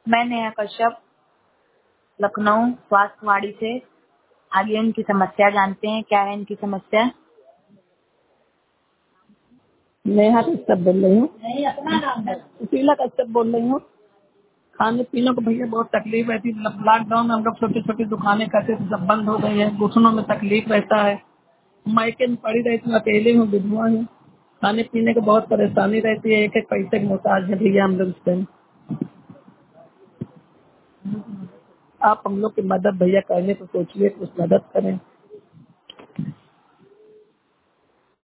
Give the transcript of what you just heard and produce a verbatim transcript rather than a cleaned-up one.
मैं नेहा कश्यप लखनऊ स्वास्थ्यवाड़ी से। आगे इनकी समस्या जानते हैं, क्या है इनकी समस्या। नेहा कश्यप बोल रही हूँ। नहीं, अपना नाम है। शीला कश्यप बोल रही हूँ। खाने पीने को भैया बहुत तकलीफ रहती है। लॉकडाउन में हम लोग छोटी छोटी दुकानें करते थे, सब बंद हो गई है। घुटनों में तकलीफ रहता है। मायके में पड़ी रहती हूँ, अकेले हूँ, विधवा हूँ। खाने पीने की बहुत परेशानी रहती है। एक एक पैसे की मोहताज है भैया हम लोग इससे। आप हम लोग की मदद भैया करने को सोचिए, कुछ मदद करें।